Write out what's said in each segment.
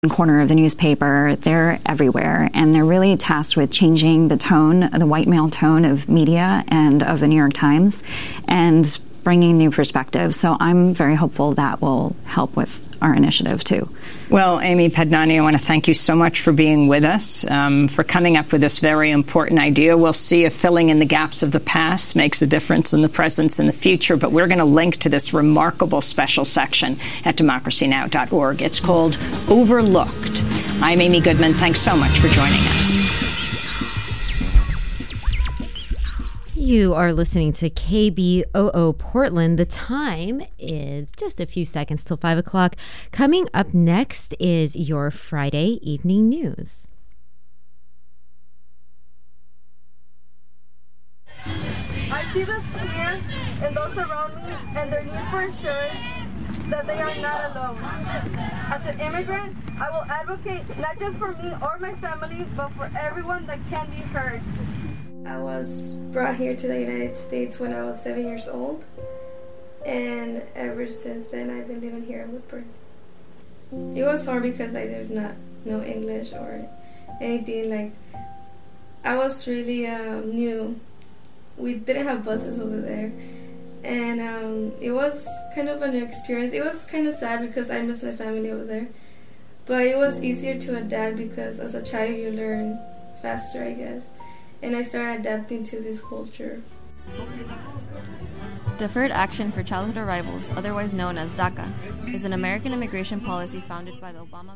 corner of the newspaper. They're everywhere, and they're really tasked with changing the tone, the white male tone of media and of the New York Times, and bringing new perspectives. So I'm very hopeful that will help with our initiative too. Well, Amy Padnani, I want to thank you so much for being with us, for coming up with this very important idea. We'll see if filling in the gaps of the past makes a difference in the present and the future, but we're going to link to this remarkable special section at democracynow.org. It's called Overlooked. I'm Amy Goodman. Thanks so much for joining us. You are listening to KBOO Portland. The time is just a few seconds till 5 o'clock. Coming up next is your Friday evening news. I see the fear in those around me and their need for assurance that they are not alone. As an immigrant, I will advocate not just for me or my family, but for everyone that can be heard. I was brought here to the United States when I was 7 years old, and ever since then I've been living here in Woodburn. It was hard because I did not know English or anything. Like, I was really new. We didn't have buses over there, and it was kind of a new experience. It was kind of sad because I miss my family over there, but it was easier to adapt because as a child you learn faster, I guess. And I started adapting to this culture. Deferred Action for Childhood Arrivals, otherwise known as DACA, is an American immigration policy founded by the Obama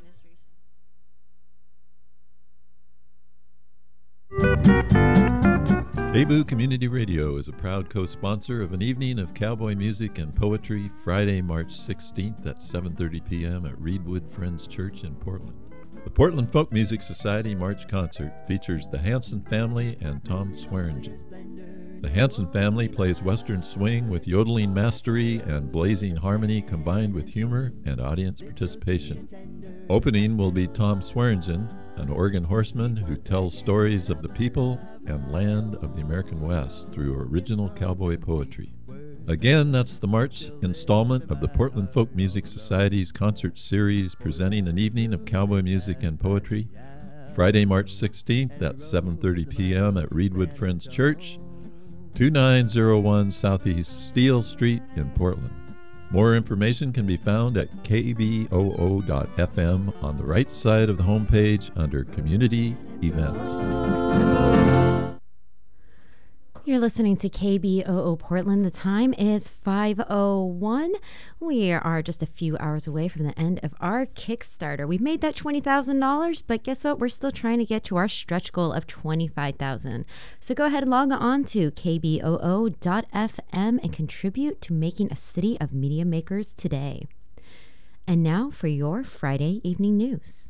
administration. KBOO Community Radio is a proud co-sponsor of an evening of cowboy music and poetry Friday, March 16th at 7:30 p.m. at Reedwood Friends Church in Portland. The Portland Folk Music Society March Concert features the Hanson family and Tom Swearingen. The Hanson family plays Western swing with yodeling mastery and blazing harmony combined with humor and audience participation. Opening will be Tom Swearingen, an Oregon horseman who tells stories of the people and land of the American West through original cowboy poetry. Again, that's the March installment of the Portland Folk Music Society's concert series presenting an evening of cowboy music and poetry, Friday, March 16th at 7:30 p.m. at Reedwood Friends Church, 2901 Southeast Steele Street in Portland. More information can be found at kboo.fm on the right side of the homepage under Community Events. You're listening to KBOO Portland. The time is 5:01. We are just a few hours away from the end of our Kickstarter. We've made that $20,000, but guess what? We're still trying to get to our stretch goal of $25,000. So go ahead and log on to kboo.fm and contribute to making a city of media makers today. And now for your Friday evening news.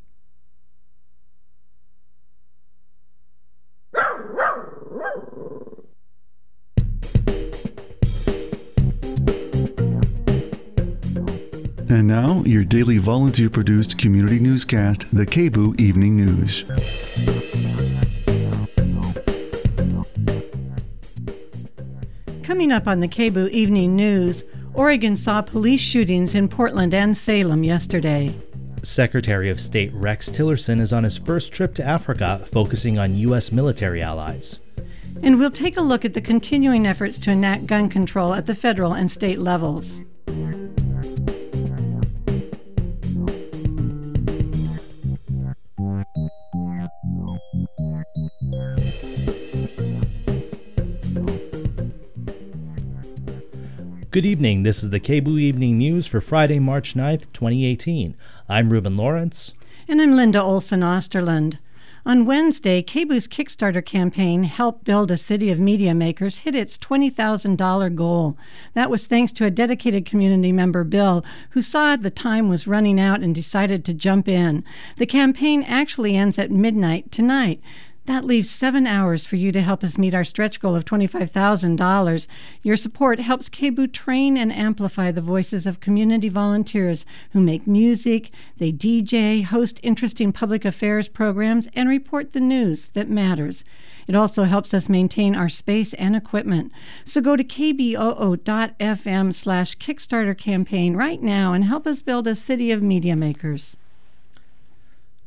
And now, your daily volunteer-produced community newscast, the KBOO Evening News. Coming up on the KBOO Evening News, Oregon saw police shootings in Portland and Salem yesterday. Secretary of State Rex Tillerson is on his first trip to Africa, focusing on U.S. military allies. And we'll take a look at the continuing efforts to enact gun control at the federal and state levels. Good evening. This is the KBOO Evening News for Friday, March 9th, 2018. I'm Ruben Lawrence. And I'm Linda Olson Osterland. On Wednesday, KBOO's Kickstarter campaign, Help Build a City of Media Makers, hit its $20,000 goal. That was thanks to a dedicated community member, Bill, who saw the time was running out and decided to jump in. The campaign actually ends at midnight tonight. That leaves 7 hours for you to help us meet our stretch goal of $25,000. Your support helps KBOO train and amplify the voices of community volunteers who make music, they DJ, host interesting public affairs programs, and report the news that matters. It also helps us maintain our space and equipment. So go to kboo.fm/Kickstarter campaign right now and help us build a city of media makers.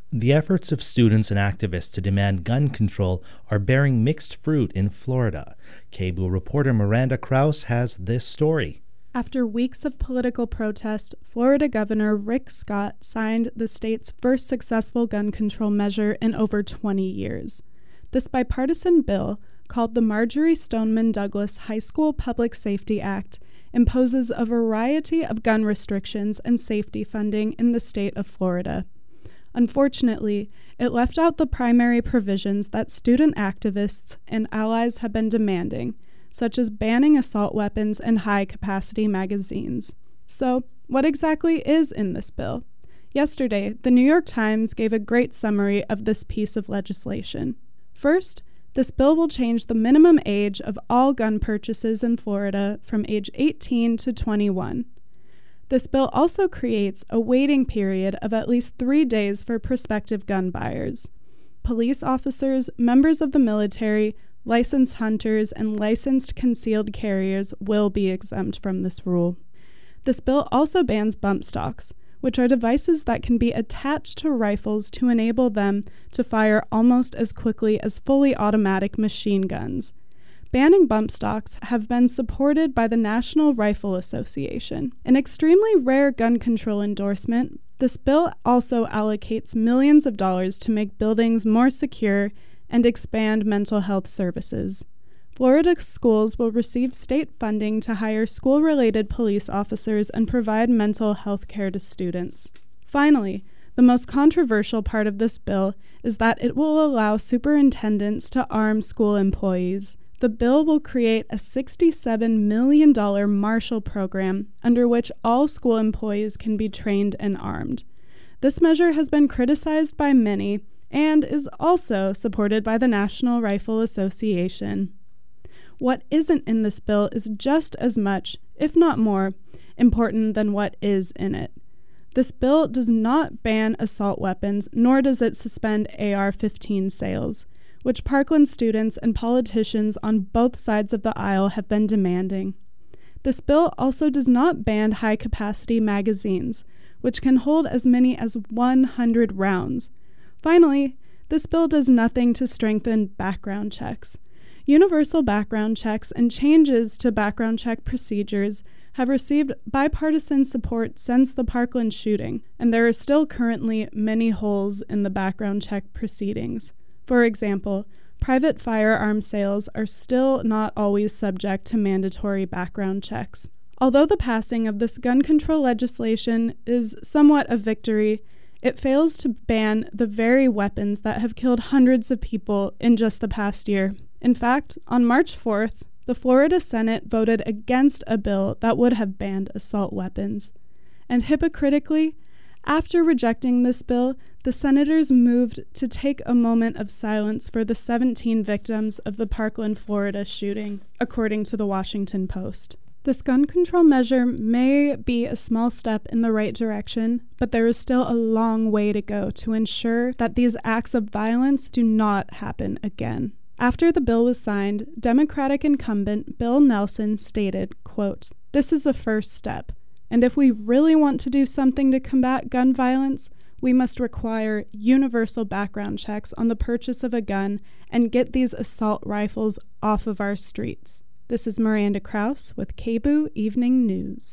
The efforts of students and activists to demand gun control are bearing mixed fruit in Florida. KBOO reporter Miranda Krause has this story. After weeks of political protest, Florida Governor Rick Scott signed the state's first successful gun control measure in over 20 years. This bipartisan bill, called the Marjory Stoneman Douglas High School Public Safety Act, imposes a variety of gun restrictions and safety funding in the state of Florida. Unfortunately, it left out the primary provisions that student activists and allies have been demanding, such as banning assault weapons and high-capacity magazines. So, what exactly is in this bill? Yesterday, the New York Times gave a great summary of this piece of legislation. First, this bill will change the minimum age of all gun purchases in Florida from age 18 to 21. This bill also creates a waiting period of at least 3 days for prospective gun buyers. Police officers, members of the military, licensed hunters, and licensed concealed carriers will be exempt from this rule. This bill also bans bump stocks, which are devices that can be attached to rifles to enable them to fire almost as quickly as fully automatic machine guns. Banning bump stocks have been supported by the National Rifle Association. An extremely rare gun control endorsement, this bill also allocates millions of dollars to make buildings more secure and expand mental health services. Florida schools will receive state funding to hire school-related police officers and provide mental health care to students. Finally, the most controversial part of this bill is that it will allow superintendents to arm school employees. The bill will create a $67 million Marshall program under which all school employees can be trained and armed. This measure has been criticized by many and is also supported by the National Rifle Association. What isn't in this bill is just as much, if not more, important than what is in it. This bill does not ban assault weapons, nor does it suspend AR-15 sales, which Parkland students and politicians on both sides of the aisle have been demanding. This bill also does not ban high-capacity magazines, which can hold as many as 100 rounds. Finally, this bill does nothing to strengthen background checks. Universal background checks and changes to background check procedures have received bipartisan support since the Parkland shooting, and there are still currently many holes in the background check proceedings. For example, private firearm sales are still not always subject to mandatory background checks. Although the passing of this gun control legislation is somewhat a victory, it fails to ban the very weapons that have killed hundreds of people in just the past year. In fact, on March 4th, the Florida Senate voted against a bill that would have banned assault weapons. And hypocritically, after rejecting this bill, the senators moved to take a moment of silence for the 17 victims of the Parkland, Florida shooting, according to the Washington Post. This gun control measure may be a small step in the right direction, but there is still a long way to go to ensure that these acts of violence do not happen again. After the bill was signed, Democratic incumbent Bill Nelson stated, quote, "This is a first step, and if we really want to do something to combat gun violence, we must require universal background checks on the purchase of a gun and get these assault rifles off of our streets." This is Miranda Krause with KBOO Evening News.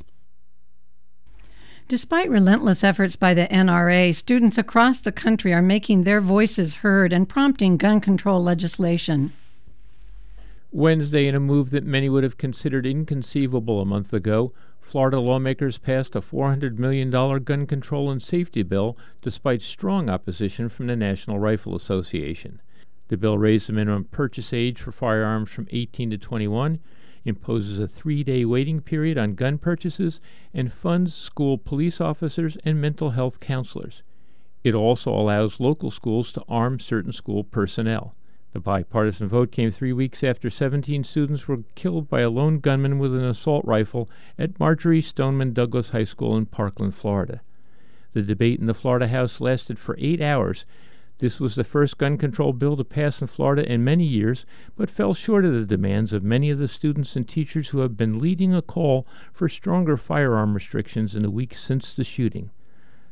Despite relentless efforts by the NRA, students across the country are making their voices heard and prompting gun control legislation. Wednesday, in a move that many would have considered inconceivable a month ago, Florida lawmakers passed a $400 million gun control and safety bill despite strong opposition from the National Rifle Association. The bill raised the minimum purchase age for firearms from 18 to 21, imposes a 3-day waiting period on gun purchases, and funds school police officers and mental health counselors. It also allows local schools to arm certain school personnel. The bipartisan vote came 3 weeks after 17 students were killed by a lone gunman with an assault rifle at Marjory Stoneman Douglas High School in Parkland, Florida. The debate in the Florida House lasted for 8 hours. This was the first gun control bill to pass in Florida in many years, but fell short of the demands of many of the students and teachers who have been leading a call for stronger firearm restrictions in the weeks since the shooting.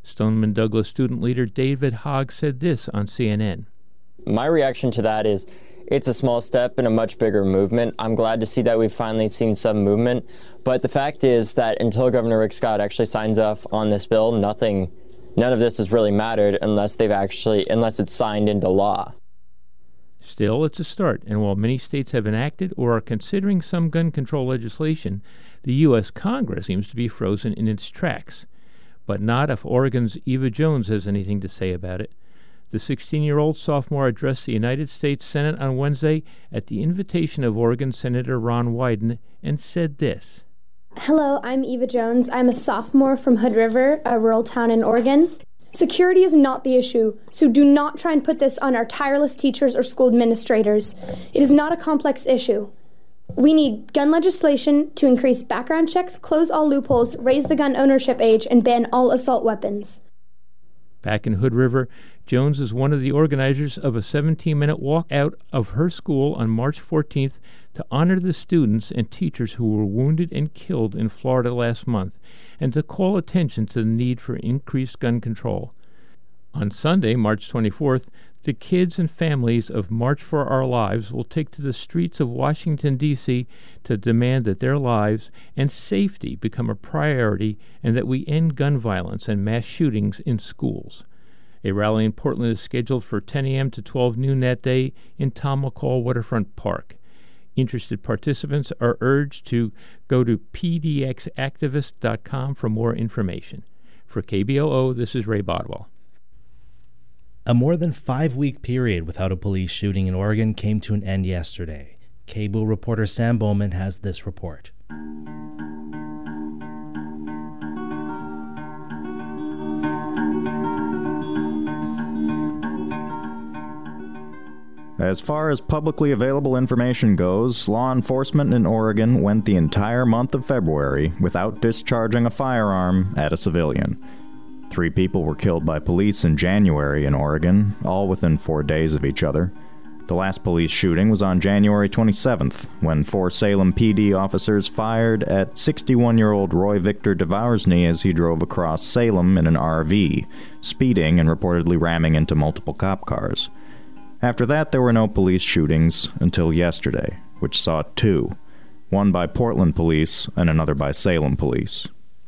Stoneman Douglas student leader David Hogg said this on CNN. My reaction to that is it's a small step in a much bigger movement. I'm glad to see that we've finally seen some movement. But the fact is that until Governor Rick Scott actually signs off on this bill, none of this has really mattered unless it's signed into law. Still, it's a start, and while many states have enacted or are considering some gun control legislation, the U.S. Congress seems to be frozen in its tracks. But not if Oregon's Eva Jones has anything to say about it. The 16-year-old sophomore addressed the United States Senate on Wednesday at the invitation of Oregon Senator Ron Wyden and said this. Hello, I'm Eva Jones. I'm a sophomore from Hood River, a rural town in Oregon. Security is not the issue, so do not try and put this on our tireless teachers or school administrators. It is not a complex issue. We need gun legislation to increase background checks, close all loopholes, raise the gun ownership age, and ban all assault weapons. Back in Hood River, Jones is one of the organizers of a 17-minute walk out of her school on March 14th to honor the students and teachers who were wounded and killed in Florida last month, and to call attention to the need for increased gun control. On Sunday, March 24th, the kids and families of March for Our Lives will take to the streets of Washington, D.C. to demand that their lives and safety become a priority and that we end gun violence and mass shootings in schools. A rally in Portland is scheduled for 10 a.m. to 12 noon that day in Tom McCall Waterfront Park. Interested participants are urged to go to pdxactivist.com for more information. For KBOO, this is Ray Bodwell. A more than 5-week period without a police shooting in Oregon came to an end yesterday. KBOO reporter Sam Bowman has this report. As far as publicly available information goes, law enforcement in Oregon went the entire month of February without discharging a firearm at a civilian. 3 people were killed by police in January in Oregon, all within 4 days of each other. The last police shooting was on January 27th, when 4 Salem PD officers fired at 61-year-old Roy Victor Devoursney as he drove across Salem in an RV, speeding and reportedly ramming into multiple cop cars. After that, there were no police shootings until yesterday, which saw 2, one by Portland police and another by Salem police.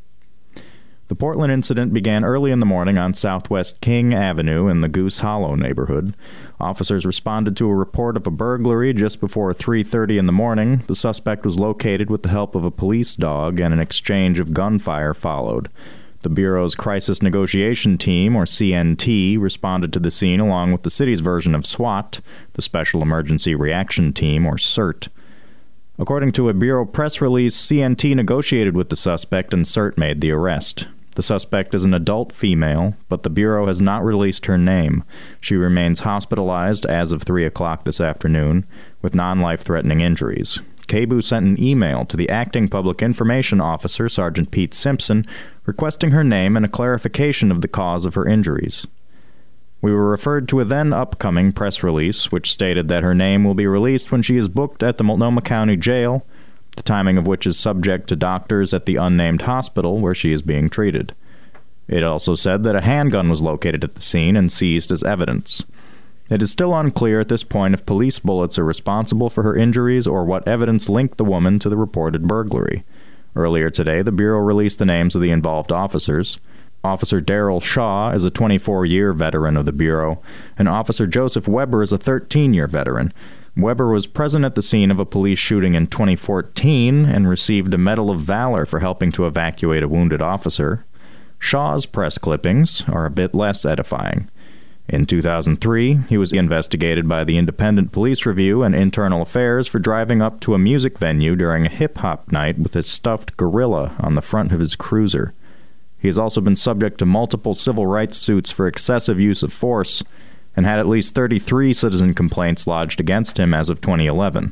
The Portland incident began early in the morning on Southwest King Avenue in the Goose Hollow neighborhood. Officers responded to a report of a burglary just before 3:30 in the morning. The suspect was located with the help of a police dog, and an exchange of gunfire followed. The Bureau's Crisis Negotiation Team, or CNT, responded to the scene along with the city's version of SWAT, the Special Emergency Reaction Team, or CERT. According to a Bureau press release, CNT negotiated with the suspect and CERT made the arrest. The suspect is an adult female, but the Bureau has not released her name. She remains hospitalized as of 3 o'clock this afternoon with non-life-threatening injuries. KBOO sent an email to the acting public information officer, Sergeant Pete Simpson, requesting her name and a clarification of the cause of her injuries. We were referred to a then-upcoming press release, which stated that her name will be released when she is booked at the Multnomah County Jail, the timing of which is subject to doctors at the unnamed hospital where she is being treated. It also said that a handgun was located at the scene and seized as evidence. It is still unclear at this point if police bullets are responsible for her injuries or what evidence linked the woman to the reported burglary. Earlier today, the Bureau released the names of the involved officers. Officer Darrell Shaw is a 24-year veteran of the Bureau, and Officer Joseph Weber is a 13-year veteran. Weber was present at the scene of a police shooting in 2014 and received a Medal of Valor for helping to evacuate a wounded officer. Shaw's press clippings are a bit less edifying. In 2003, he was investigated by the Independent Police Review and Internal Affairs for driving up to a music venue during a hip-hop night with a stuffed gorilla on the front of his cruiser. He has also been subject to multiple civil rights suits for excessive use of force and had at least 33 citizen complaints lodged against him as of 2011.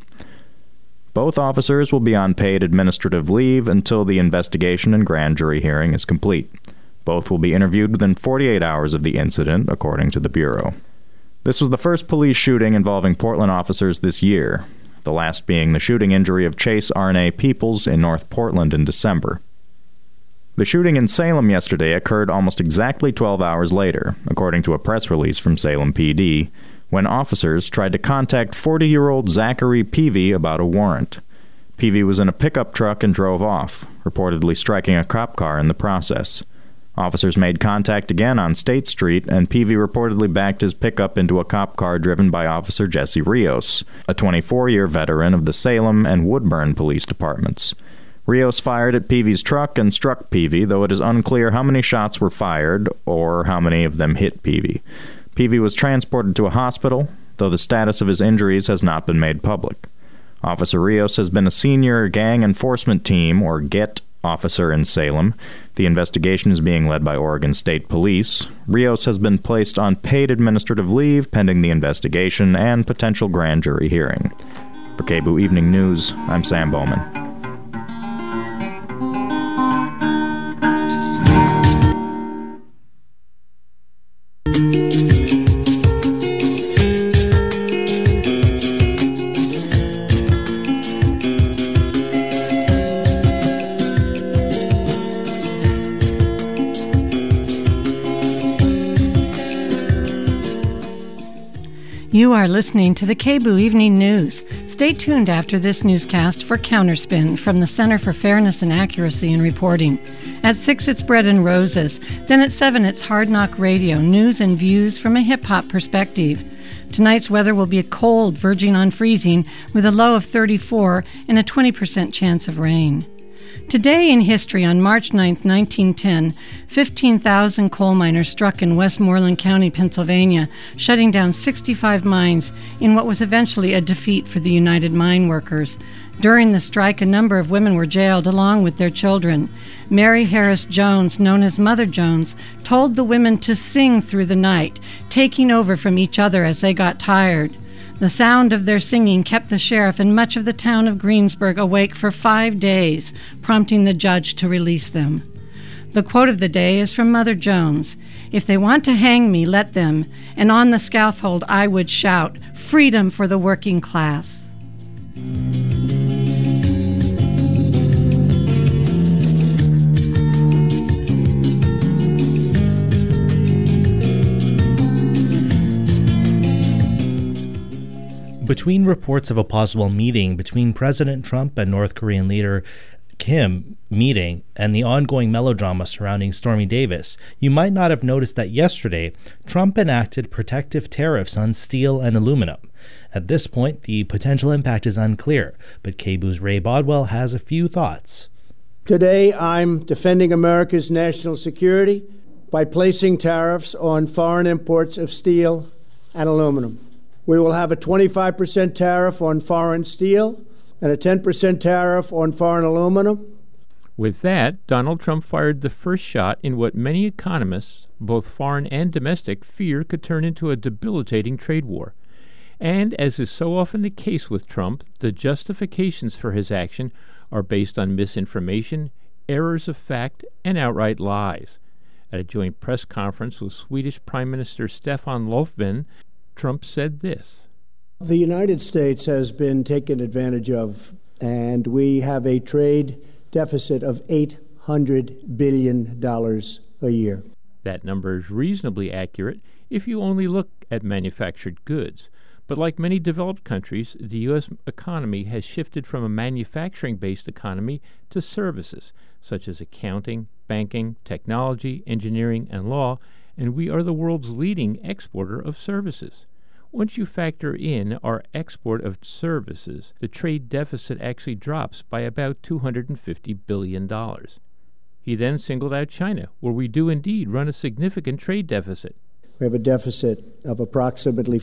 Both officers will be on paid administrative leave until the investigation and grand jury hearing is complete. Both will be interviewed within 48 hours of the incident, according to the Bureau. This was the first police shooting involving Portland officers this year, the last being the shooting injury of Chase Arne Peoples in North Portland in December. The shooting in Salem yesterday occurred almost exactly 12 hours later, according to a press release from Salem PD, when officers tried to contact 40-year-old Zachary Peavy about a warrant. Peavy was in a pickup truck and drove off, reportedly striking a cop car in the process. Officers made contact again on State Street, and Peavy reportedly backed his pickup into a cop car driven by Officer Jesse Rios, a 24-year veteran of the Salem and Woodburn police departments. Rios fired at Peavy's truck and struck Peavy, though it is unclear how many shots were fired or how many of them hit Peavy. Peavy was transported to a hospital, though the status of his injuries has not been made public. Officer Rios has been a senior gang enforcement team, or GET, officer in Salem. The investigation is being led by Oregon State Police. Rios has been placed on paid administrative leave pending the investigation and potential grand jury hearing. For KBOO Evening News, I'm Sam Bowman. You are listening to the KBOO Evening News. Stay tuned after this newscast for Counterspin from the Center for Fairness and Accuracy in Reporting. At 6, it's Bread and Roses. Then at 7, it's Hard Knock Radio, news and views from a hip-hop perspective. Tonight's weather will be cold, verging on freezing, with a low of 34 and a 20% chance of rain. Today in history, on March 9, 1910, 15,000 coal miners struck in Westmoreland County, Pennsylvania, shutting down 65 mines in what was eventually a defeat for the United Mine Workers. During the strike, a number of women were jailed along with their children. Mary Harris Jones, known as Mother Jones, told the women to sing through the night, taking over from each other as they got tired. The sound of their singing kept the sheriff and much of the town of Greensburg awake for 5 days, prompting the judge to release them. The quote of the day is from Mother Jones. "If they want to hang me, let them, and on the scaffold I would shout, freedom for the working class." Between reports of a possible meeting between President Trump and North Korean leader Kim meeting and the ongoing melodrama surrounding Stormy Davis, you might not have noticed that yesterday Trump enacted protective tariffs on steel and aluminum. At this point, the potential impact is unclear, but KBOO's Ray Bodwell has a few thoughts. Today, I'm defending America's national security by placing tariffs on foreign imports of steel and aluminum. We will have a 25% tariff on foreign steel and a 10% tariff on foreign aluminum. With that, Donald Trump fired the first shot in what many economists, both foreign and domestic, fear could turn into a debilitating trade war. And as is so often the case with Trump, the justifications for his action are based on misinformation, errors of fact, and outright lies. At a joint press conference with Swedish Prime Minister Stefan Löfven, Trump said this. The United States has been taken advantage of, and we have a trade deficit of $800 billion a year. That number is reasonably accurate if you only look at manufactured goods. But like many developed countries, the U.S. economy has shifted from a manufacturing-based economy to services, such as accounting, banking, technology, engineering, and law, and we are the world's leading exporter of services. Once you factor in our export of services, the trade deficit actually drops by about $250 billion. He then singled out China, where we do indeed run a significant trade deficit. We have a deficit of approximately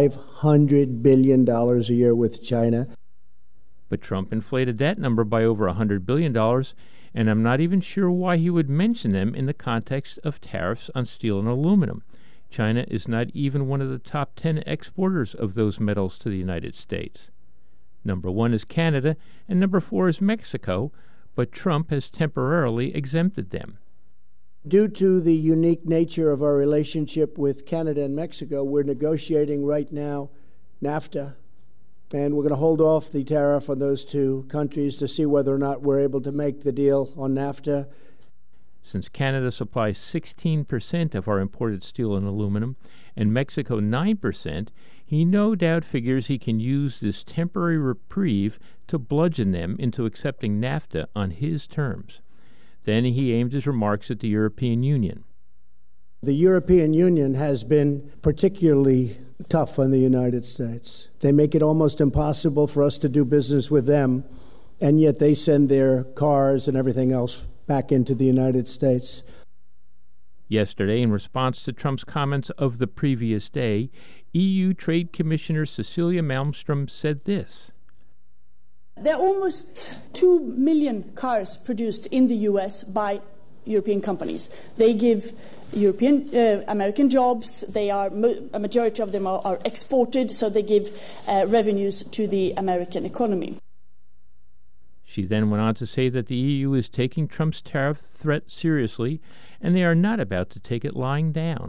$500 billion a year with China. But Trump inflated that number by over $100 billion, and I'm not even sure why he would mention them in the context of tariffs on steel and aluminum. China is not even one of the top 10 exporters of those metals to the United States. Number 1 is Canada, and number 4 is Mexico, but Trump has temporarily exempted them. Due to the unique nature of our relationship with Canada and Mexico, we're negotiating right now NAFTA, and we're going to hold off the tariff on those two countries to see whether or not we're able to make the deal on NAFTA. Since Canada supplies 16% of our imported steel and aluminum, and Mexico 9%, he no doubt figures he can use this temporary reprieve to bludgeon them into accepting NAFTA on his terms. Then he aimed his remarks at the European Union. The European Union has been particularly tough on the United States. They make it almost impossible for us to do business with them, and yet they send their cars and everything else back into the United States. Yesterday, in response to Trump's comments of the previous day, EU Trade Commissioner Cecilia Malmström said this. There are almost 2 million cars produced in the U.S. by European companies. They give American jobs. They are a majority of them are exported, so they give revenues to the American economy. She then went on to say that the EU is taking Trump's tariff threat seriously, and they are not about to take it lying down.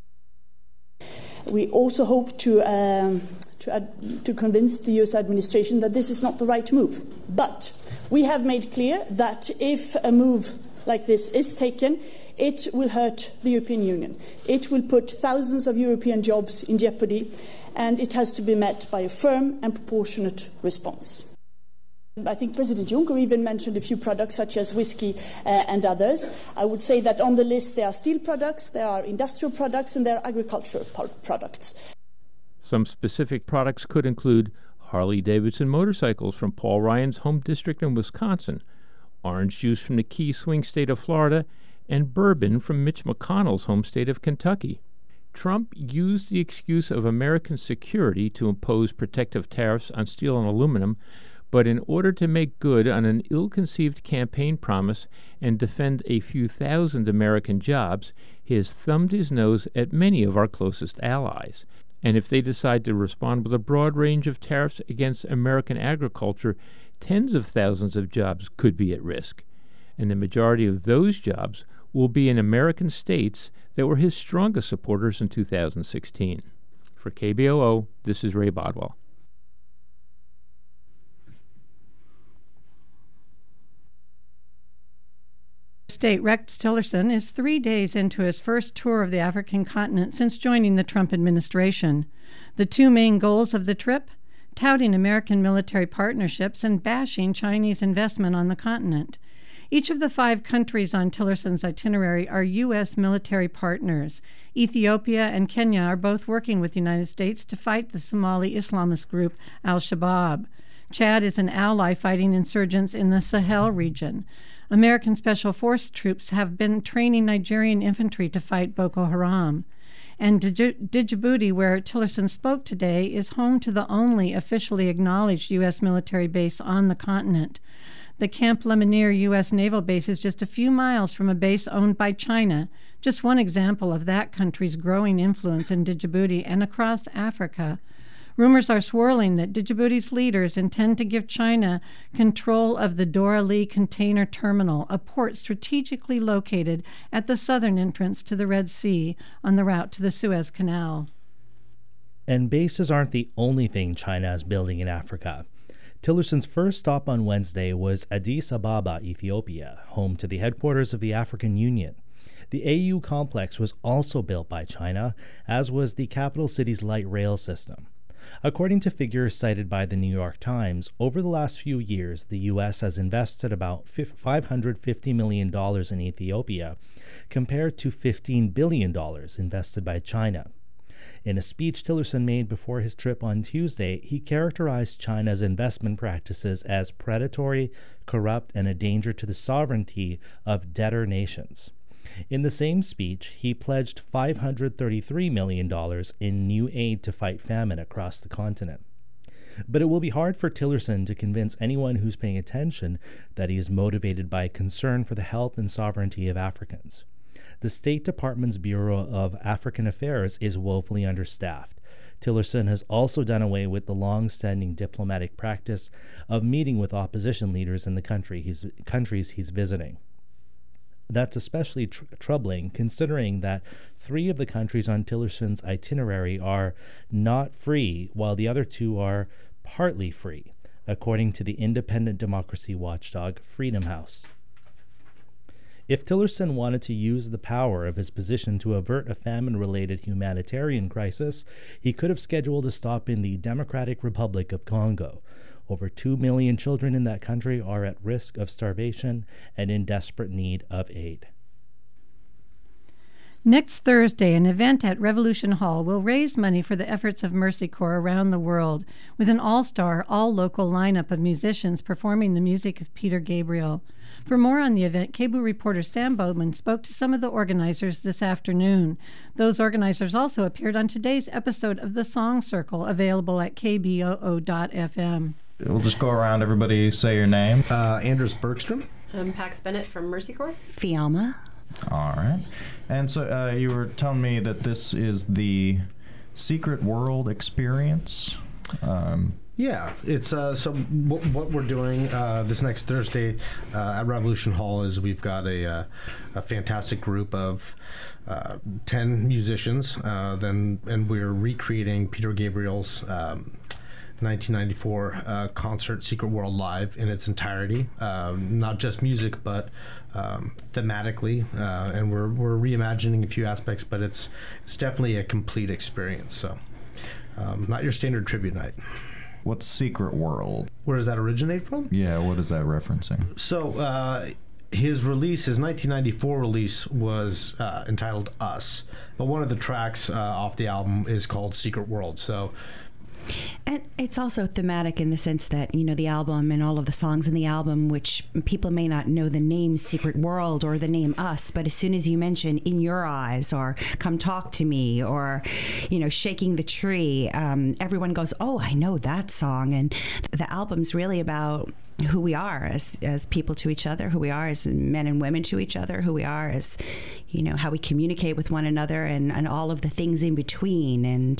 We also hope to convince the U.S. administration that this is not the right move. But we have made clear that if a move like this is taken, it will hurt the European Union. It will put thousands of European jobs in jeopardy, and it has to be met by a firm and proportionate response. I think President Juncker even mentioned a few products such as whiskey and others. I would say that on the list there are steel products, there are industrial products, and there are agricultural products. Some specific products could include Harley-Davidson motorcycles from Paul Ryan's home district in Wisconsin, orange juice from the key swing state of Florida, and bourbon from Mitch McConnell's home state of Kentucky. Trump used the excuse of American security to impose protective tariffs on steel and aluminum, but in order to make good on an ill-conceived campaign promise and defend a few thousand American jobs, he has thumbed his nose at many of our closest allies. And if they decide to respond with a broad range of tariffs against American agriculture, tens of thousands of jobs could be at risk. And the majority of those jobs will be in American states that were his strongest supporters in 2016. For KBOO, this is Ray Bodwell. State Rex Tillerson is 3 days into his first tour of the African continent since joining the Trump administration. The two main goals of the trip? Touting American military partnerships and bashing Chinese investment on the continent. Each of the 5 countries on Tillerson's itinerary are U.S. military partners. Ethiopia and Kenya are both working with the United States to fight the Somali Islamist group al-Shabaab. Chad is an ally fighting insurgents in the Sahel region. American Special Forces troops have been training Nigerian infantry to fight Boko Haram. And Djibouti, where Tillerson spoke today, is home to the only officially acknowledged U.S. military base on the continent. The Camp Lemonnier U.S. naval base is just a few miles from a base owned by China, just one example of that country's growing influence in Djibouti and across Africa. Rumors are swirling that Djibouti's leaders intend to give China control of the Dora-Lee container terminal, a port strategically located at the southern entrance to the Red Sea on the route to the Suez Canal. And bases aren't the only thing China is building in Africa. Tillerson's first stop on Wednesday was Addis Ababa, Ethiopia, home to the headquarters of the African Union. The AU complex was also built by China, as was the capital city's light rail system. According to figures cited by the New York Times, over the last few years, the U.S. has invested about $550 million in Ethiopia, compared to $15 billion invested by China. In a speech Tillerson made before his trip on Tuesday, he characterized China's investment practices as predatory, corrupt, and a danger to the sovereignty of debtor nations. In the same speech, he pledged $533 million in new aid to fight famine across the continent. But it will be hard for Tillerson to convince anyone who's paying attention that he is motivated by concern for the health and sovereignty of Africans. The State Department's Bureau of African Affairs is woefully understaffed. Tillerson has also done away with the long-standing diplomatic practice of meeting with opposition leaders in the countries he's visiting. That's especially troubling, considering that 3 of the countries on Tillerson's itinerary are not free, while the other 2 are partly free, according to the independent democracy watchdog Freedom House. If Tillerson wanted to use the power of his position to avert a famine-related humanitarian crisis, he could have scheduled a stop in the Democratic Republic of Congo. Over 2 million children in that country are at risk of starvation and in desperate need of aid. Next Thursday, an event at Revolution Hall will raise money for the efforts of Mercy Corps around the world, with an all-star, all-local lineup of musicians performing the music of Peter Gabriel. For more on the event, KBOO reporter Sam Bowman spoke to some of the organizers this afternoon. Those organizers also appeared on today's episode of The Song Circle, available at kboo.fm. We'll just go around, everybody say your name. Anders Bergstrom. I'm Pax Bennett from Mercy Corps. Fiamma. All right. And so you were telling me that this is the Secret World experience. Yeah, it's so what we're doing this next Thursday at Revolution Hall is we've got a fantastic group of 10 musicians, and we're recreating Peter Gabriel's 1994 concert Secret World Live in its entirety, not just music but thematically, and we're reimagining a few aspects, but it's definitely a complete experience. So not your standard tribute night. What's Secret World? Where does that originate from? Yeah, what is that referencing? So his 1994 release was entitled Us, but one of the tracks off the album is called Secret World. So. And it's also thematic in the sense that, the album and all of the songs in the album, which people may not know the name Secret World or the name Us, but as soon as you mention In Your Eyes or Come Talk to Me or, Shaking the Tree, everyone goes, oh, I know that song. And the album's really about who we are as people to each other, who we are as men and women to each other, who we are as, how we communicate with one another and all of the things in between. And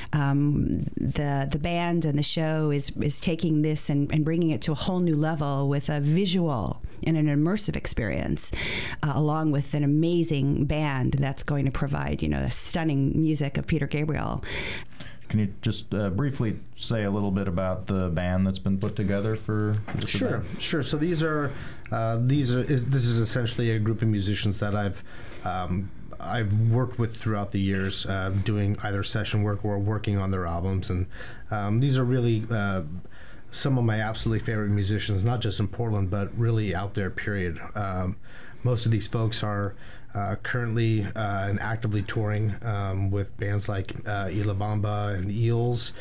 the band and the show is taking this and bringing it to a whole new level with a visual and an immersive experience, along with an amazing band that's going to provide, a stunning music of Peter Gabriel. Can you just briefly say a little bit about the band that's been put together for this event? Sure. So this is essentially a group of musicians that I've worked with throughout the years, doing either session work or working on their albums, and these are really some of my absolutely favorite musicians, not just in Portland, but really out there, period. Most of these folks are currently and actively touring with bands like Ila Bamba and Eels,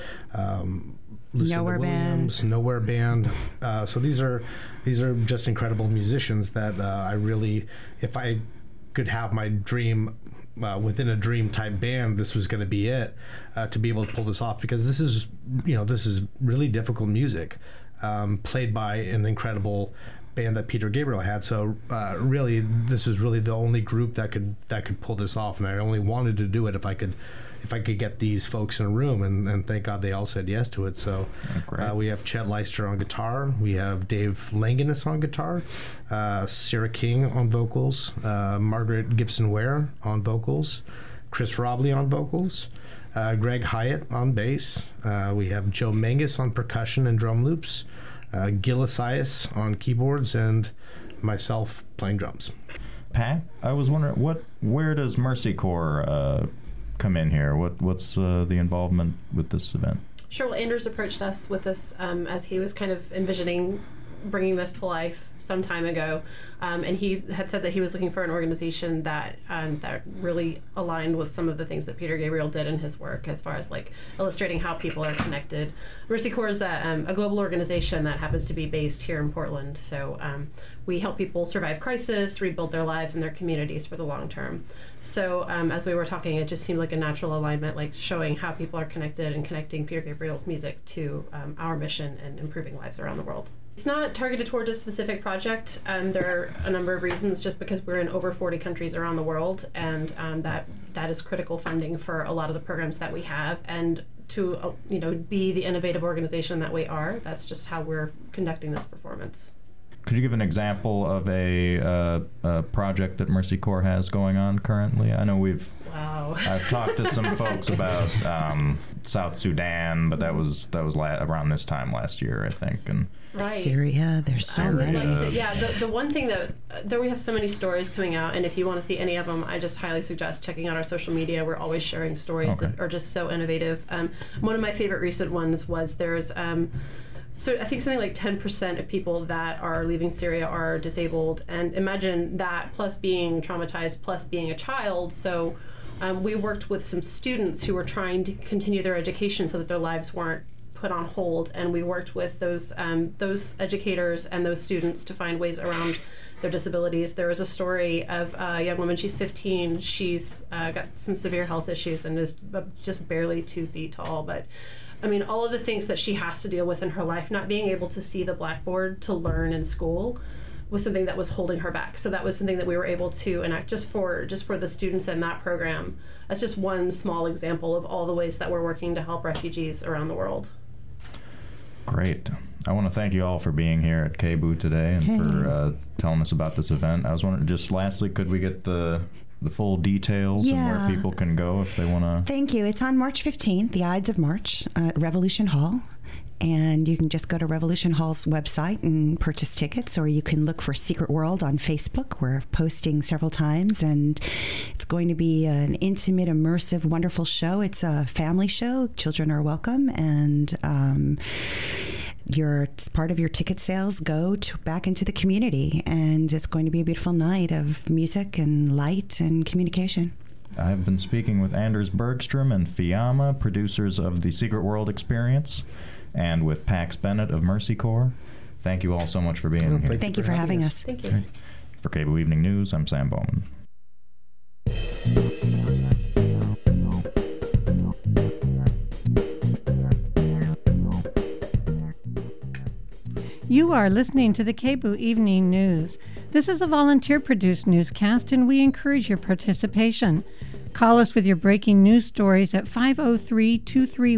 Lucinda Nowhere Williams, Band. Nowhere Band. So these are just incredible musicians that I really, if I could have my dream within a dream type band, this was going to be it, to be able to pull this off, because this is really difficult music, played by an incredible band that Peter Gabriel had. So really, this is really the only group that could pull this off, and I only wanted to do it if I could get these folks in a room, and thank God they all said yes to it. So we have Chet Leister on guitar, we have Dave Langenus on guitar, Sarah King on vocals, Margaret Gibson-Ware on vocals, Chris Robley on vocals, Greg Hyatt on bass, we have Joe Mangus on percussion and drum loops, Gil Asias on keyboards, and myself playing drums. Pat, I was wondering, where does Mercy Corps come in here? What's the involvement with this event? Sure. Well, Anders approached us with this as he was kind of envisioning bringing this to life some time ago, and he had said that he was looking for an organization that really aligned with some of the things that Peter Gabriel did in his work, as far as like illustrating how people are connected. Mercy Corps is a global organization that happens to be based here in Portland, so we help people survive crisis, rebuild their lives and their communities for the long term. So as we were talking, it just seemed like a natural alignment, like showing how people are connected and connecting Peter Gabriel's music to our mission and improving lives around the world. It's not targeted toward a specific project. There are a number of reasons, just because we're in over 40 countries around the world, and that is critical funding for a lot of the programs that we have. And to be the innovative organization that we are, that's just how we're conducting this performance. Could you give an example of a project that Mercy Corps has going on currently? I know I've talked to some folks about South Sudan, but that was around this time last year, I think. And Right. Syria, there's so many. The one thing that we have so many stories coming out, and if you want to see any of them, I just highly suggest checking out our social media. We're always sharing stories that are just so innovative. One of my favorite recent ones was there's so I think something like 10% of people that are leaving Syria are disabled, and imagine that plus being traumatized plus being a child. So we worked with some students who were trying to continue their education so that their lives weren't put on hold, and we worked with those educators and those students to find ways around their disabilities. There was a story of a young woman, she's 15, she's got some severe health issues and is just barely 2 feet tall, but I mean, all of the things that she has to deal with in her life, not being able to see the blackboard to learn in school was something that was holding her back. So that was something that we were able to enact just for the students in that program. That's just one small example of all the ways that we're working to help refugees around the world. Great. I want to thank you all for being here at KBOO today and for telling us about this event. I was wondering, just lastly, could we get the full details and where people can go if they want to? Thank you. It's on March 15th, the Ides of March, at Revolution Hall. And you can just go to Revolution Hall's website and purchase tickets, or you can look for Secret World on Facebook. We're posting several times, and it's going to be an intimate, immersive, wonderful show. It's a family show. Children are welcome, and part of your ticket sales go back into the community. And it's going to be a beautiful night of music and light and communication. I've been speaking with Anders Bergstrom and Fiamma, producers of the Secret World Experience, and with Pax Bennett of Mercy Corps. Thank you all so much for being here. Thank you for having us. Thank you. For KBOO Evening News, I'm Sam Bowman. You are listening to the KBOO Evening News. This is a volunteer-produced newscast, and we encourage your participation. Call us with your breaking news stories at 503-231